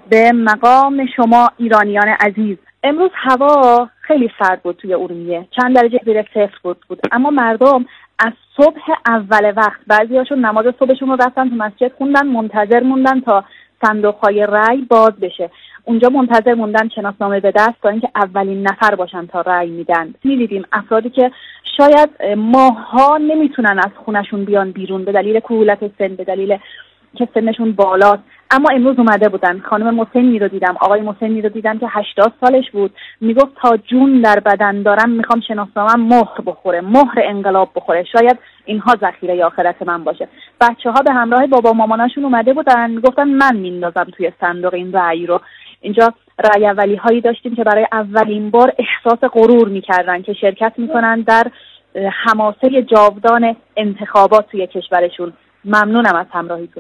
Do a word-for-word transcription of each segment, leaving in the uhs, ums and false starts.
به مقام شما ایرانیان عزیز. امروز هوا خیلی سرد بود توی ارومیه، چند درجه زیر صفر بود بود اما مردم از صبح اول وقت بعضیاشون نماز صبحشون رو رفتن تو مسجد خوندن، منتظر موندن تا صندوق‌های رأی باز بشه. اونجا منتظر موندن شناسنامه به دست تا اینکه اولین نفر باشن تا رأی میدن. می‌دیدیم افرادی که شاید ماها نمیتونن از خونشون بیان بیرون به دلیل کهولت سن، به دلیل که سنشون بالاست، اما امروز اومده بودن. خانم مسنی رو دیدم، آقای مسنی رو دیدم که هشتاد سالش بود، میگفت تا جون در بدن دارم میخوام شناسنامه‌ام مهر بخوره، مهر انقلاب بخوره، شاید اینها ذخیره آخرت من باشه. بچه‌ها به همراه بابا ماماناشون اومده بودن، میگفتن من میندازم توی صندوق این رأی رو. اینجا رأی اولی هایی داشتیم که برای اولین بار احساس غرور میکردن که شرکت میکنن در حماسه جاودان انتخابات توی کشورشون. ممنونم از همراهیتون.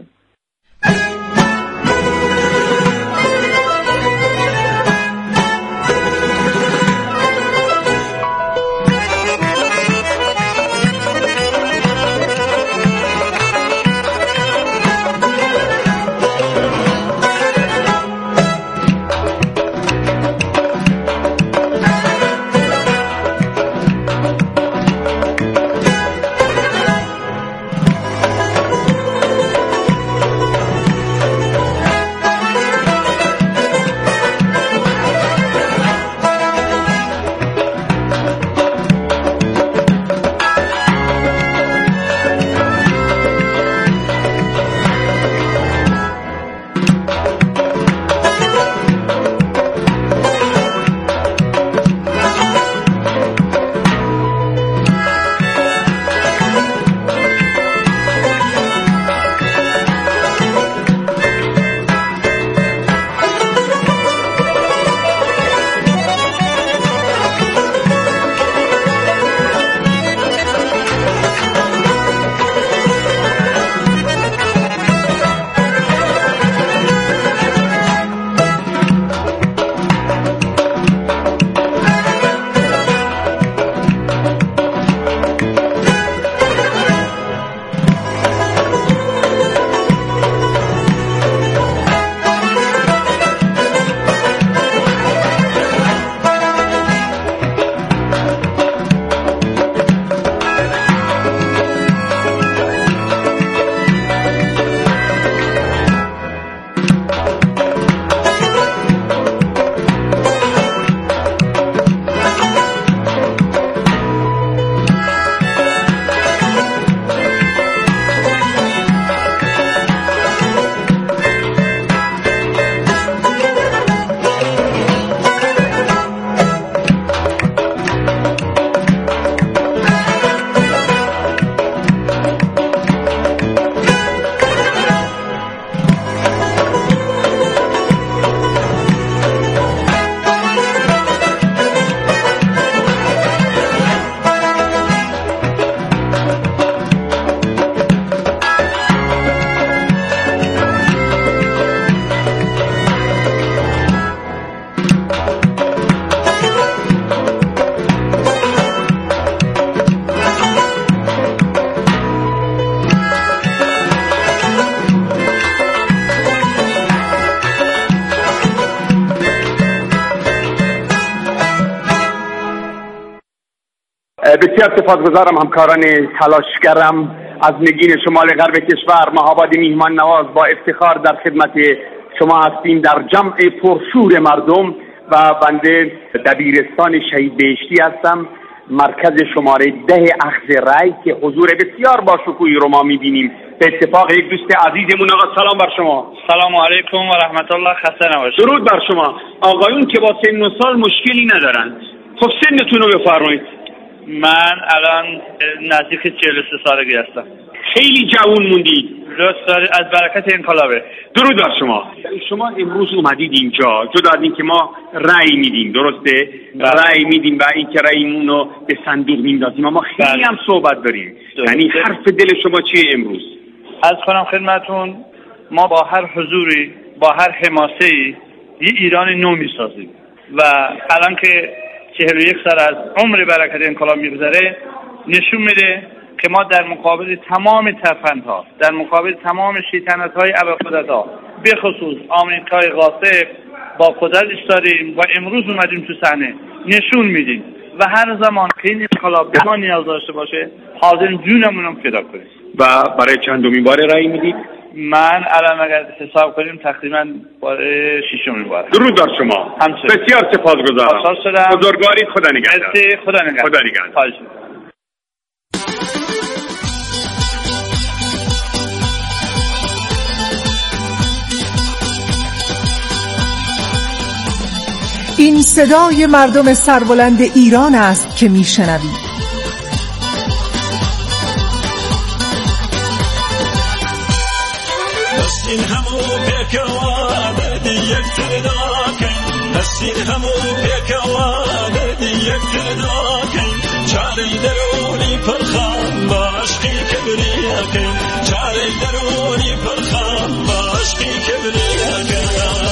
بسیار سپاسگزارم همکاران تلاشگرم از نگین شمال غرب کشور. مهاباد میهمان نواز با افتخار در خدمت شما هستیم در جمع پرشور مردم و بنده دبیرستان شهید بهشتی هستم، مرکز شماره ده اخذ رأی که حضور بسیار با شکوهی رو ما میبینیم. به اتفاق یک دوست عزیزمون. آقا سلام بر شما. سلام علیکم و رحمت الله. خسته نباشید. درود بر شما. آقایون که با سن و سال مشکلی ندارن، خب سنتون رو بفرمایید. من الان نزدیک چهل و سه سالگی هستم. خیلی جوان موندید. لطف دارید، از برکت انقلابه. درود بر شما. شما امروز اومدید اینجا جدا از این که ما رأی میدیم، درسته؟ رأی میدیم و این که رأیمون رو به صندوق میندازیم، اما خیلی بله. هم صحبت داریم. یعنی حرف دل شما چیه امروز؟ از کنم خدمتون، ما با هر حضوری، با هر حماسه‌ای یه ایران نو میسازیم و الان که چهل و یک سال از عمر برکت انقلاب میگذره نشون میده که ما در مقابل تمام ترفندها، در مقابل تمام شیطنت‌های ابرقدرت‌ها به خصوص آمریکای غاصب با قدرت ایستادیم و امروز اومدیم تو صحنه نشون میدیم و هر زمان که این انقلاب به ما نیاز داشته باشه حاضریم جونمون رو فدا کنیم. و برای چندمین بار رأی میدید؟ من الان اگر حساب کنیم تقریبا برای ششمین بار. درود بر شما. همچنین. بسیار سپاسگزارم. بزرگوارید. خدا نگهدار. خدا نگهدار. خدا نگهدار. این صدای مردم سربلند ایران است که میشنوید. نسین همو پیکوان دی یک ترداکن نسین همو پیکوان دی یک ترداکن چاری درونی پرخان با عشقی کبریاکن چاری درونی پرخان با عشقی کبریاکن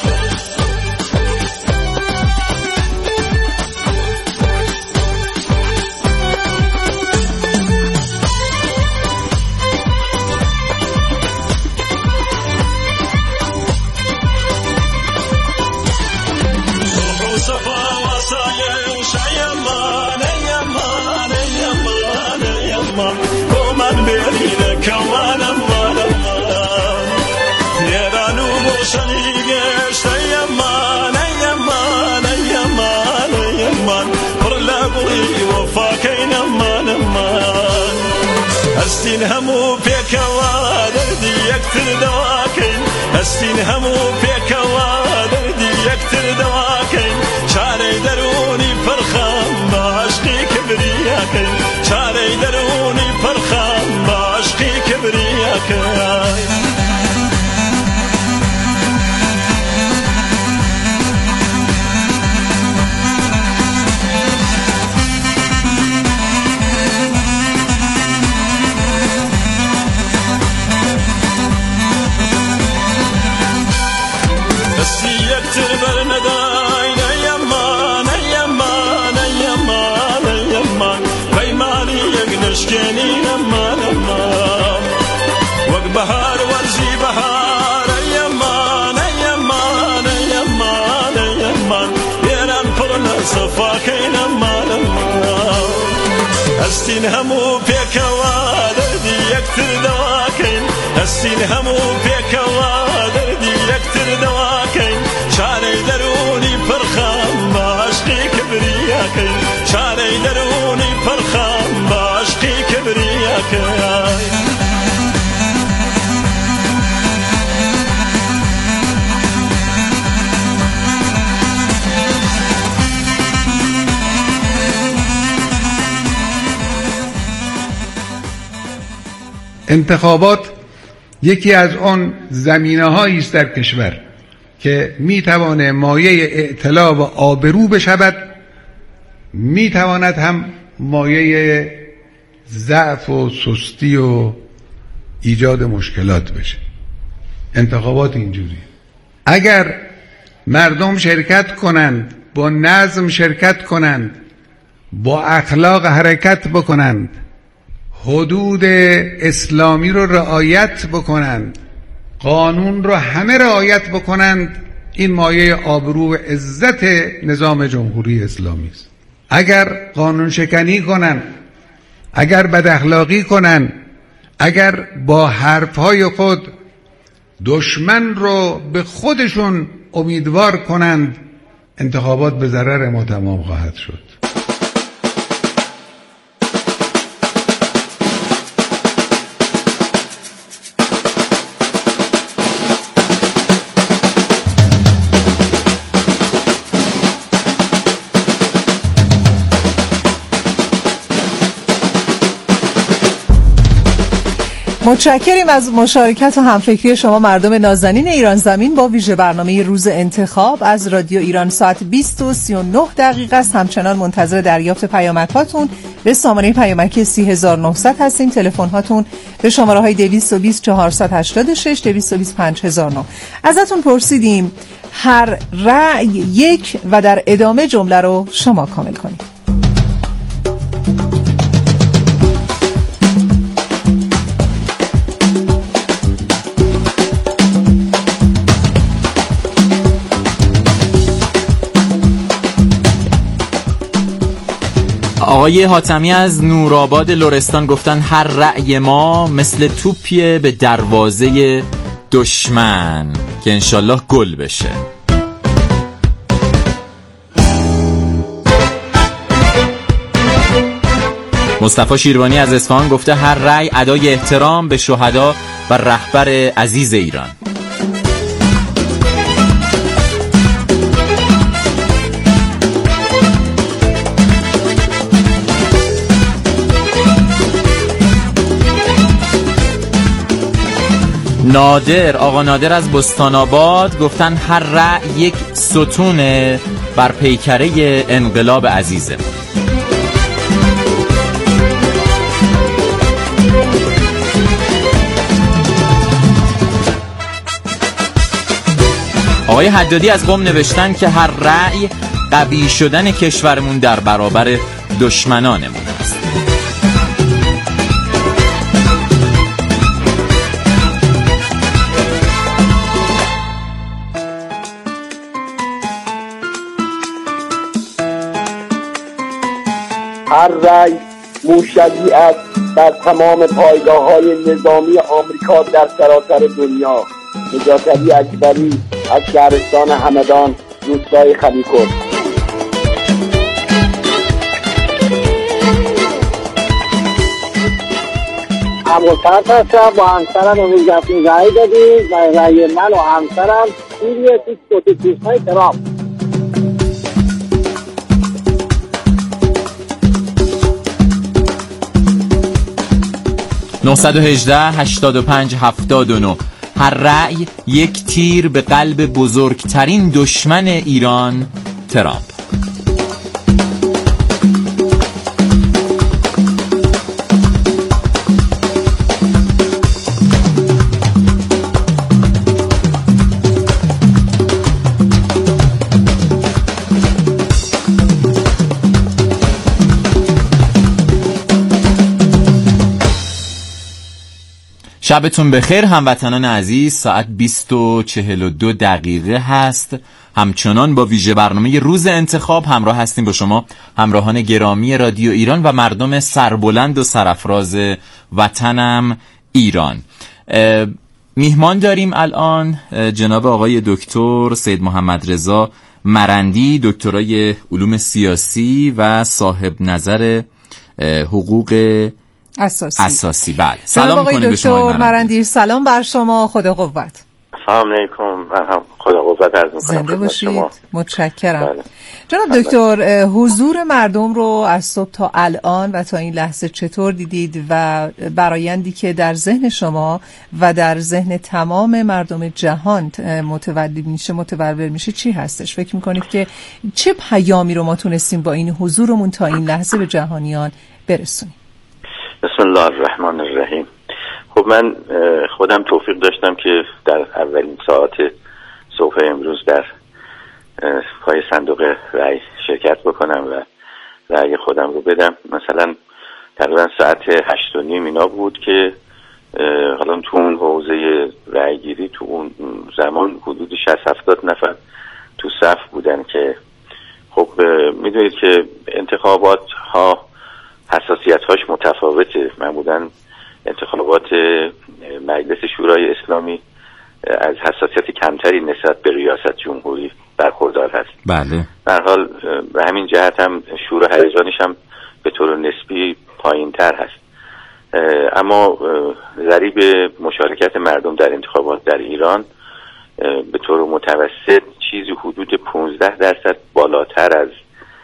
هستین همو پیکوا دردی یکتر دواکن هستین همو پیکوا دردی یکتر دواکن چاره درونی پرخام با عشقی کبریاکن چاره درونی پرخام با عشقی کبریاکن بهار ورزی بهار ایمان ایمان ایمان ایمان ایران پرنا صفا کین امان امان هستین همو پیکوا دردی یکتر دواکن هستین همو پیکوا دردی یکتر دواکن چاره درونی پرخام با عشقی کبریاکن چاره درونی پرخام با عشقی کبریاکن انتخابات یکی از آن زمینه‌هایی است در کشور که میتواند مایه اعتلا و آبرو بشود، میتواند هم مایه ضعف و سستی و ایجاد مشکلات بشه. انتخابات اینجوری اگر مردم شرکت کنند، با نظم شرکت کنند، با اخلاق حرکت بکنند، حدود اسلامی رو رعایت بکنند، قانون رو همه رعایت بکنند، این مایه آبرو و عزت نظام جمهوری اسلامی است. اگر قانون شکنی کنند، اگر بد اخلاقی کنند، اگر با حرفهای خود دشمن رو به خودشون امیدوار کنند، انتخابات به ضرر ما تمام خواهد شد. متشکریم از مشارکت و همفکری شما مردم نازنین ایران زمین با ویژه برنامه روز انتخاب از رادیو ایران. ساعت بیست و سی و نه دقیقه است. همچنان منتظر دریافت پیامک هاتون به سامانه پیامکی سی هزار و نهصد هستیم. تلفن هاتون به شماره های دویست و بیست چهارصد و هشتاد و شش دویست و بیست پنج هزار و نه. ازتون پرسیدیم هر رأی یک و در ادامه جمله رو شما کامل کنید. آقای حاتمی از نورآباد لرستان گفتن هر رأی ما مثل توپیه به دروازه دشمن که انشالله گل بشه. مصطفی شیروانی از اصفهان گفته هر رأی ادای احترام به شهدا و رهبر عزیز ایران. نادر، آقا نادر از بستان آباد گفتن هر رأی یک ستونه بر پیکره انقلاب عزیزه. آقای حدادی از قم نوشتن که هر رأی قوی شدن کشورمون در برابر دشمنانمون است. هر رأی موشکی است در تمام پایگاه‌های نظامی آمریکا در سراسر دنیا. نجات علی اکبری از شهرستان همدان، روستای خلیکوت. ابوالفضل هستم، با همسرم امروز رفتیم رأی دادیم و رأی من و همسرم توی اتوبوس‌های ترامپ. نه یک هشت هشتاد و پنج هفتاد و نه. هر رأی یک تیر به قلب بزرگترین دشمن ایران، ترامپ. شبتون بخیر هموطنان عزیز. ساعت بیست و چهل و دو دقیقه هست. همچنان با ویژه برنامه روز انتخاب همراه هستیم با شما همراهان گرامی رادیو ایران و مردم سربلند و سرافراز وطنم ایران. میهمان داریم الان جناب آقای دکتر سید محمد رضا مرندی، دکترای علوم سیاسی و صاحب نظر حقوق اساسی. اساسی. بله. سلام آقای دکتر مرندی. سلام بر شما، خدا قوت. سلام علیکم. من هم خدا قوت عرض می‌کنم. زنده باشید. متشکرم. بله. جناب دکتر، حضور مردم رو از صبح تا الان و تا این لحظه چطور دیدید و برآیندی که در ذهن شما و در ذهن تمام مردم جهان متولد میشه متولد میشه چی هستش؟ فکر میکنید که چه پیامی رو ما تونستیم با این حضورمون تا این لحظه به جهانیان برسونیم؟ بسم الله الرحمن الرحیم. خب من خودم توفیق داشتم که در اولین ساعت صبح امروز در پای صندوق رأی شرکت بکنم و رأی خودم رو بدم. مثلا تقریبا ساعت هشت و نیم اینا بود که حالا تو اون حوزه رأی گیری تو اون زمان حدود شصت هفتاد نفر تو صف بودن که خب میدونید که انتخابات ها حساسیت هاش متفاوته. معمولا انتخابات مجلس شورای اسلامی از حساسیت کمتری نسبت به ریاست جمهوری برخوردار هست. بله. در حال به همین جهت هم شور و هیجانش هم به طور نسبی پایین تر هست. اما ضریب مشارکت مردم در انتخابات در ایران به طور متوسط چیزی حدود پانزده درصد بالاتر از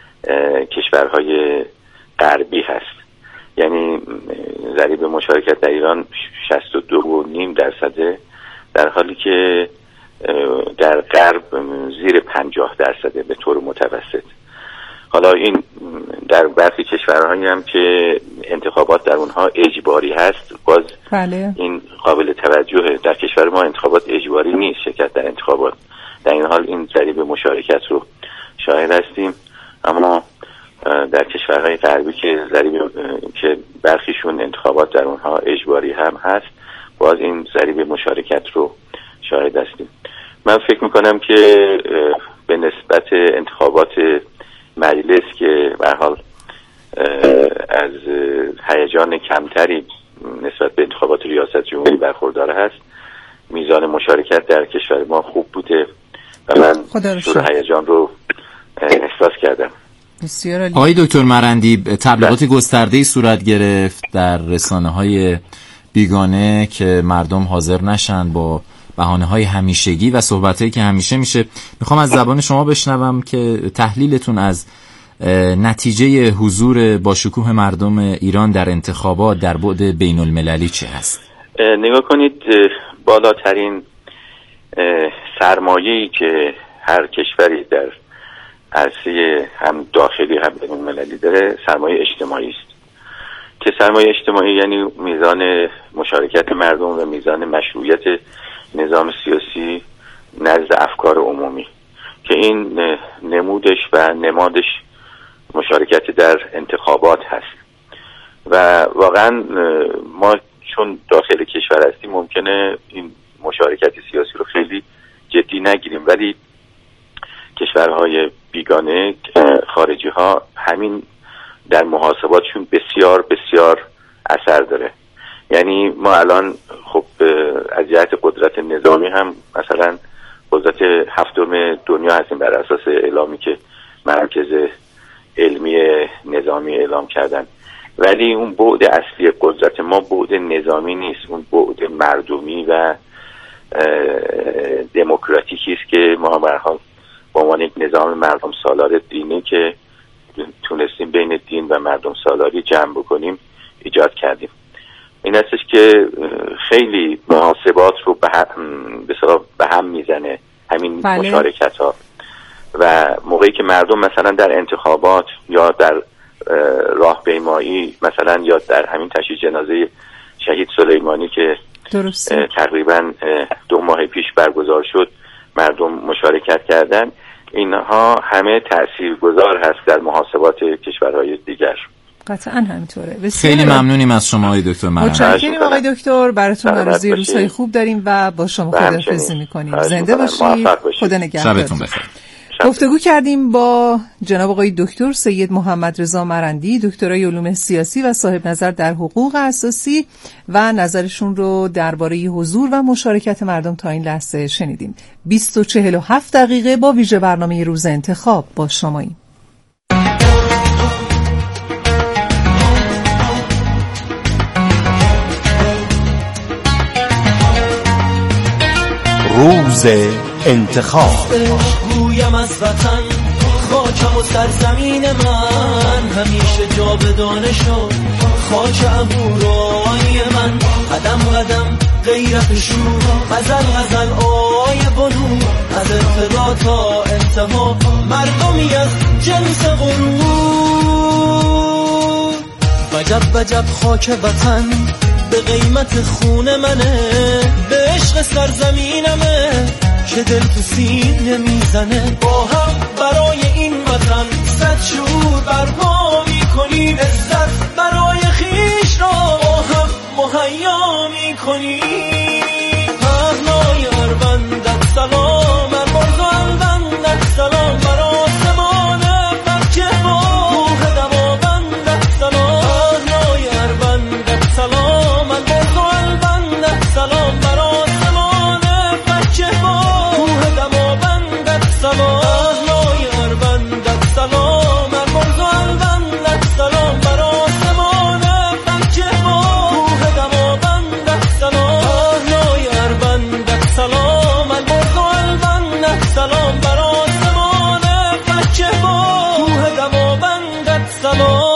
کشورهای غربی هست. یعنی ضریب مشارکت در ایران شصت و دو و نیم درصده، در حالی که در غرب زیر پنجاه درصده به طور متوسط. حالا این در برخی کشورهایی هم که انتخابات در اونها اجباری هست، باز بله. این قابل توجهه. در کشور ما انتخابات اجباری نیست، شرکت در انتخابات. در این حال این ضریب مشارکت رو شاهد هستیم. اما در کشورهای غربی که ضریب که برخیشون انتخابات در اونها اجباری هم هست، باز این ضریب مشارکت رو شاهد هستیم. من فکر میکنم که به نسبت انتخابات مجلس که به هر حال از هیجان کمتری نسبت به انتخابات ریاست جمهوری برخوردار هست. میزان مشارکت در کشور ما خوب بوده و من شور هیجان رو احساس کردم. آقای دکتر مرندی، تبلیغات گسترده‌ای صورت گرفت در رسانه‌های بیگانه که مردم حاضر نشن با بهانه‌های همیشگی و صحبتایی که همیشه میشه. میخوام از زبان شما بشنوم که تحلیلتون از نتیجه حضور با شکوه مردم ایران در انتخابات در بعد بین المللی چه هست؟ نگاه کنید، بالاترین سرمایه‌ای که هر کشوری در عرصه هم داخلی هم بین المللی داره سرمایه اجتماعی است که سرمایه اجتماعی یعنی میزان مشارکت مردم و میزان مشروعیت نظام سیاسی نزد افکار عمومی که این نمودش و نمادش مشارکت در انتخابات هست. و واقعا ما چون داخل کشور هستیم ممکنه این مشارکت سیاسی رو خیلی جدی نگیریم، ولی کشورهای بیگانه خارجی ها همین در محاسباتشون بسیار بسیار اثر داره. یعنی ما الان خب از جهت قدرت نظامی هم مثلا قدرت هفتم دنیا هستیم بر اساس اعلامی که مرکز علمی نظامی اعلام کردن، ولی اون بعد اصلی قدرت ما بعد نظامی نیست، اون بعد مردمی و دموکراتیکی است که ما به هر حال با عنوان یک نظام مردم سالار دینی که تونستیم بین دین و مردم سالاری جمع بکنیم ایجاد کردیم. این هستش که خیلی محاسبات رو به هم, به هم میزنه همین بله. مشارکت ها و موقعی که مردم مثلا در انتخابات یا در راهپیمایی مثلا یا در همین تشییع جنازه شهید سلیمانی که تقریبا دو ماه پیش برگزار شد مردم مشارکت کردن، اینها همه تاثیرگذار هست در محاسبات کشورهای دیگر. قطعا همینطوره. خیلی ممنونیم از شما آقای دکتر مرندی. متشکریم آقای دکتر، براتون آرزوی روزهای خوب داریم و با شما خداحافظی میکنیم. زنده باشید. خدا نگهدار. شبتون بخیر. گفتگو کردیم با جناب آقای دکتر سید محمد رضا مرندی، دکترای علوم سیاسی و صاحب نظر در حقوق اساسی و نظرشون رو درباره حضور و مشارکت مردم تا این لحظه شنیدیم. بیست و چهل و هفت دقیقه با ویژه برنامه روز انتخاب با شماییم. روز انتخاب. گویم از وطن خاکم و سرزمین من همیشه جاودانه شد، خاک عبورای من قدم قدم غیرت شور، غزل غزل آی بنو از ابتدا تا انتها مردمی از جنس غرور. وجب وجب خاک وطن به قیمت خون منه، به عشق سرزمینمه که دل تو سینه میزنه. با هم برای این وطن صد شور برپا میکنیم، عزت برای خیش را با هم مهیا میکنیم. پهنای اربندت سلام، ارباز و البندت سلام، بر آسمان برکه با کوه دماوندت سلام. پهنای اربندت سلام، ارباز و البندت سلام، بر آسمان برکه با کوه دماوندت سلام. پهنای اربندت سلام، ارباز و البندت سلام، بر آسمان برکه با کوه دماوندت سلام. پهنای اربندت سلام، ارباز و البندت سلام، بر آسمان برکه با کوه دماوندت سلام.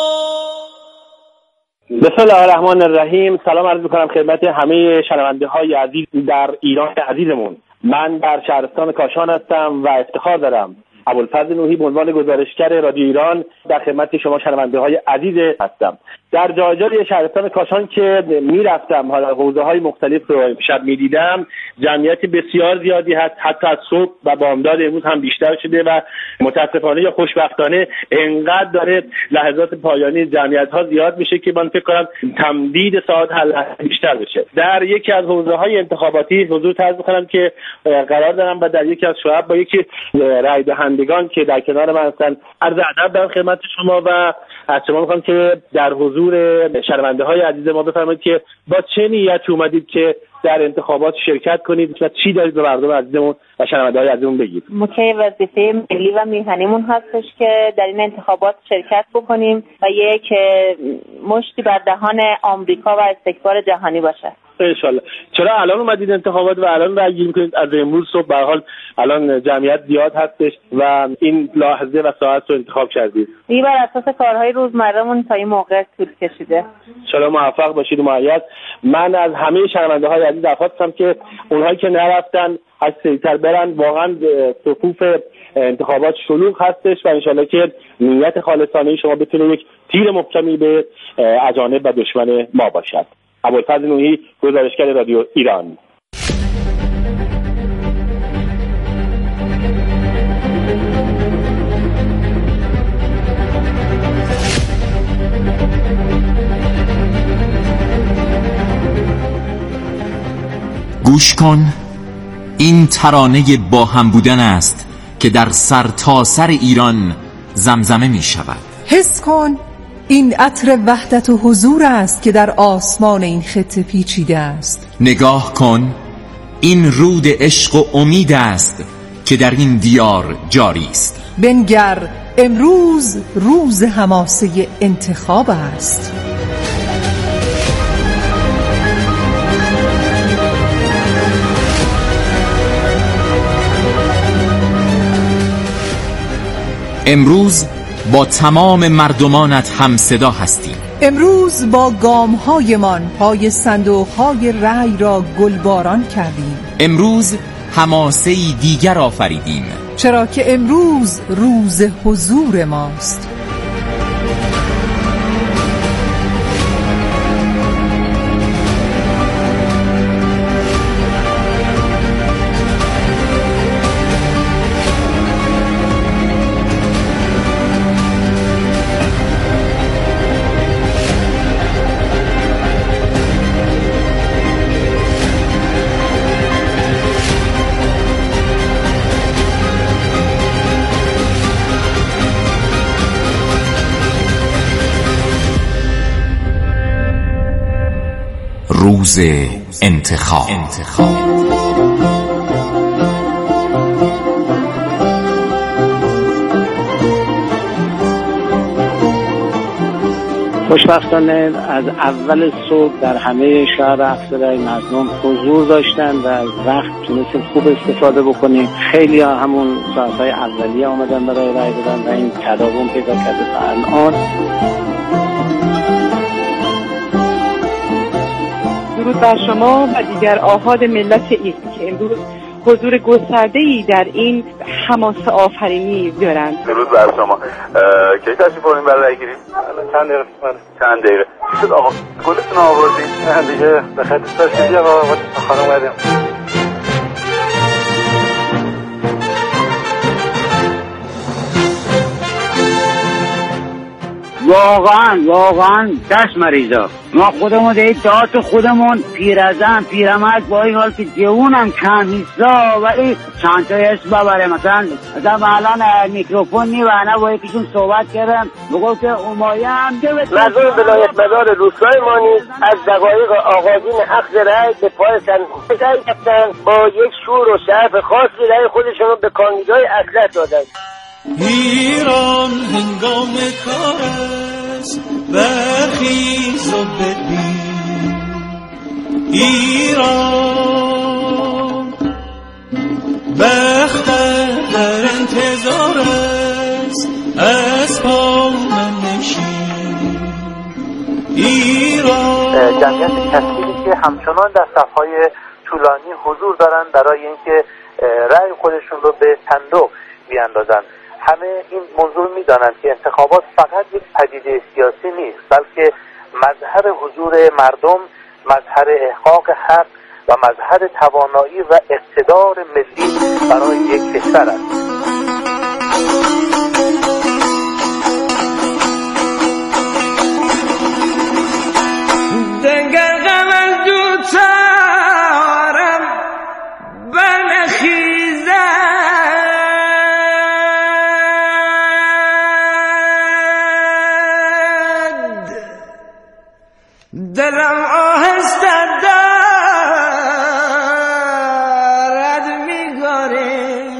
بسم الله الرحمن الرحیم. سلام عرض میکنم خدمت همه شنونده های عزیز در ایران عزیزمون. من در شهرستان کاشان هستم و افتخار دارم ابوالفضل نوحی به عنوان گزارشگر رادیو ایران در خدمت شما شنونده های عزیز هستم. در جای جای شهرستان کاشان که میرفتم حالا حوزه های مختلف رو شب میدیدم، جمعیت بسیار زیادی هست، حتی از صبح و بامداد امروز هم بیشتر شده و متاسفانه یا خوشبختانه انقدر داره لحظات پایانی جمعیت ها زیاد میشه که من فکر کنم تمدید ساعت بیشتر بشه. در یکی از حوزه های انتخاباتی حضور عرض می‌کنم که قرار دارم و در یکی از شعب با یکی رای دهنده شنوندگان که در کنار من هستن عرض ادب دارم خدمت شما و از شما میخوام که در حضور شنونده های عزیز ما بفرمایید که با چه نیتی اومدید که در انتخابات شرکت کنید و چی دارید به مردم عزیزمون و شنونده های عزیزمون بگید. ما که وظیفه ملی و میهنیمون هستش که در این انتخابات شرکت بکنیم و یک مشتی بر دهان آمریکا و استکبار جهانی باشه. انشالله. چرا الان اومدید انتخابات و الان رأی گیری می‌کنید؟ از امروز صبح به هر حال الان جمعیت زیاد هستش و این لحظه و ساعت رو انتخاب کردید. این بر اساس کارهای روزمره‌مون تا این موقع طول کشیده. انشالله موفق باشید و مؤید. من از همه شنونده‌های عزیز درخواست دارم که اونهایی که نرفتن از سریعتر برن. واقعا صفوف انتخابات شلوغ هستش و انشالله که نیت خالصانه شما بتونه یک تیر محکمی به اجانب و دشمن ما باشد. ابوالفضل نوحی، گزارشگر رادیو ایران. گوش کن، این ترانه با هم بودن است که در سر تا سر ایران زمزمه می شود. حس کن، این عطر وحدت و حضور است که در آسمان این خطه پیچیده است. نگاه کن، این رود عشق و امید است که در این دیار جاری است. بنگر، امروز روز حماسه انتخاب است. امروز با تمام مردمانت هم صدا هستیم. امروز با گام‌هایمان پای صندوق‌های رأی را گلباران کردیم. امروز حماسه‌ای دیگر آفریدیم، چرا که امروز روز حضور ماست. روز انتخاب. انتخاب. خوشبختانه از اول صبح در همه شهر افسرهای مظلوم حضور داشتن و از وقت تونستیم خوب استفاده بکنیم. خیلی ها همون ساعتهای اولیه آمدن برای رای دادن و این تداوم پیدا کرده تا الان. درود بر شما و دیگر آحاد ملت ایران که امروز حضور گسترده‌ای در این حماسه آفرینی دارند. درود بر شما. کی تشریف آوردین برای رای گیری؟ چند دقیقه چند دقیقه چی شد آقا؟ گلتون آوردین؟ نه دیگه به خاطر تشریفی آقا خانم اومدیم. واقعا واقعا دست مریضا ما خودمون دیگه تئاتر خودمون پیرزن پیرمرد با این حال که جوونم کم حسا ولی چند تا اسم ببره. مثلا مثلا الان میکروفون میبرنه با یکیشون صحبت کردم بگو که امایه هم که مردم ولایت مدار روستای ما نیز از دقایق آغازین اخذ رأی به پای صندوق رأی رفتن با یک شور و شعف خاصی رأی خودشون رو به کاندیدای اصلح دادن. ایران هنگام کار است برخیز و ببین ایران بخت در انتظار است از پا من نشین ایران. جمعیت کثیری که همچنان در صفهای طولانی حضور دارن برای اینکه رأی خودشون رو به صندوق بیاندازن. همه این موضوع میدانند که انتخابات فقط یک پدیده سیاسی نیست بلکه مظهر حضور مردم، مظهر احقاق حق و مظهر توانایی و اقتدار ملی برای یک کشور است. دنگر غمل دوتارم برنخیزم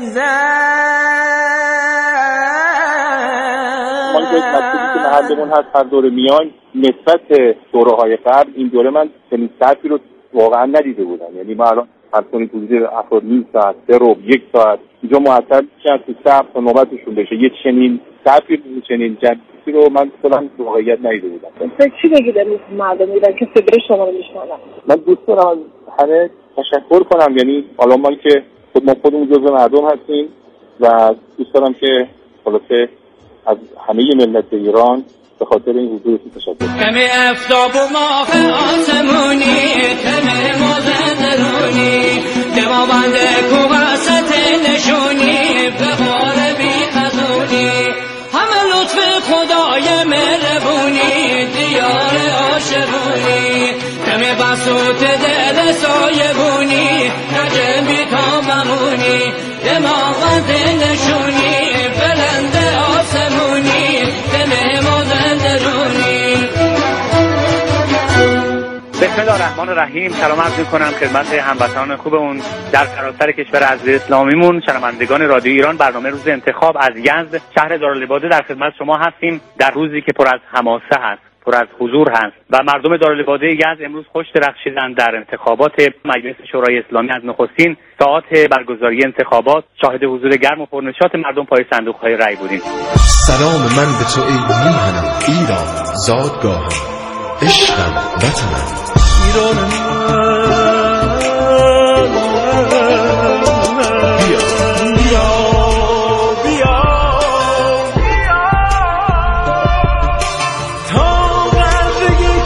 ما یک مسئله که محلمون هست هر دوره میان نسبت دوره های قبل این دوره من چنین ساعتی رو واقعا ندیده بودم. یعنی ما الان هر کنید حدود افراد نیم ساعت سه رو یک ساعت اینجا معطل میشن تو صف تا نوبتشون بشه. یه چنین ساعتی رو چنین جنبی رو من خودم واقعیت ندیده بودم. فکر چی بگید امروز مردم ایران که صدای شما رو میشنون؟ من دوست دارم از همه تشکر کنم. یعنی حالا ما که خود ما خودمون جزو مردم هستیم و دوست دارم که خلاصه از همه ملت ایران به خاطر این حضورتون تشکر کنم. کمی افتاب و ماه آسمونی کمی مزدرونی دما بنده کوبست نشونی به بار بی خزونی همه لطف خدای مهربونی دیار عاشقونی کمی بسوط دل سایبونی نجمی تا بمونی دما بنده نشونی بلند آسمونی دم مزدرونی. بسم الله الرحمن الرحیم. سلام عرض می‌کنم خدمت هموطنان خوبمون در سراسر کشور عزیز اسلامیمون. شنوندگان رادیو ایران، برنامه روز انتخاب از یزد شهر دارالعباده در خدمت شما هستیم در روزی که پر از حماسه هست، پر از حضور هست و مردم دارالعباده یزد امروز خوش درخشیدند در انتخابات مجلس شورای اسلامی. از نخستین ساعات برگزاری انتخابات شاهد حضور گرم و پرنشاط مردم پای صندوق‌های رای بودیم. سلام من به تو ای میهنم ایران زادگاهم عشقم وطنم ایران بیا بیا بیا تا قدر یک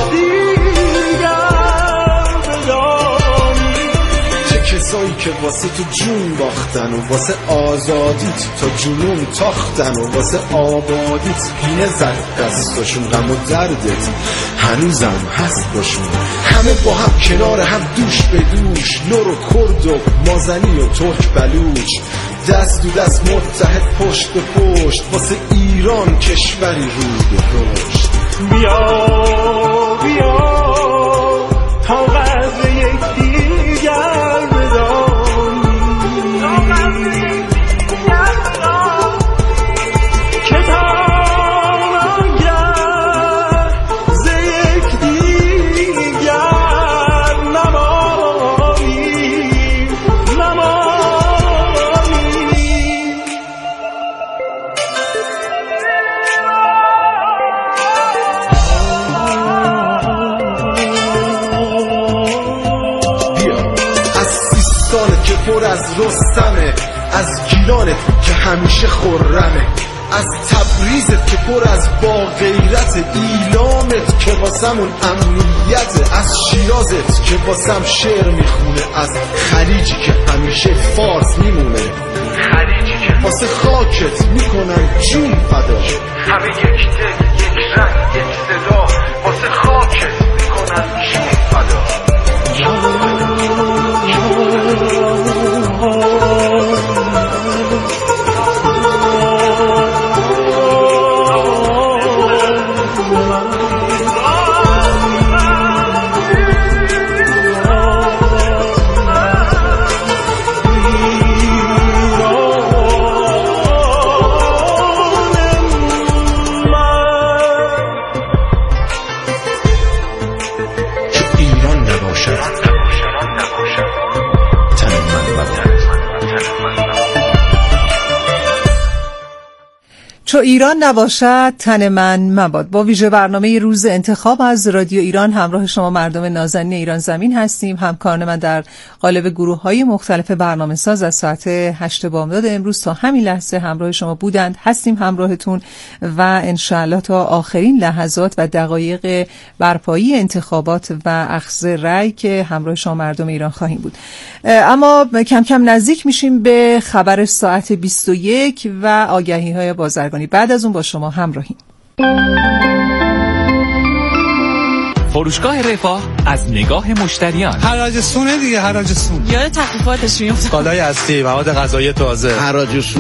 دیگر بدانی چه کسایی که واسه تو جون باختن و واسه آزادیت تا جنون تاختن و واسه آبادیت پینه زد دستاشون غم و دردت هنوزم هست باشون. همه با هم کنار هم دوش به دوش لور و کرد و مازنی و ترک بلوچ دست تو دست متحد پشت به پشت واسه ایران کشوری رو به رشد. بیا بیا تا قدر یک دیگر بدانی که پر از رستمه، از گیلانت که همیشه خرمه، از تبریزت که پر از با غیرت، ایلامت که واسمون امنیته، از شیرازت که واسم شعر میخونه، از خلیجی که همیشه فارس میمونه، خلیجی که واسه خاکت میکنن جون فدا، همه یک دل یک رنگ یک صدا، واسه خاکت میکنن جون فدا. چو ایران نباشد تن من مباد. با ویژه برنامه روز انتخاب از رادیو ایران همراه شما مردم نازنین ایران زمین هستیم. همکاران من در قالب گروه‌های مختلف برنامه ساز از ساعت هشت بامداد امروز تا همین لحظه همراه شما بودند، هستیم همراهتون و انشاءالله تا آخرین لحظات و دقایق برپایی انتخابات و اخذ رأی که همراه شما مردم ایران خواهیم بود. اما کم کم نزدیک میشیم به خبر ساعت بیست و یک و آگهی‌های بازرگانی. بعد از اون با شما همراهیم. فروشگاه رفاه از نگاه مشتریان. حراج سونه دیگه، حراج سون. یاد تخفیفاتش میفته. کالای اصلی، مواد غذایی تازه. حراج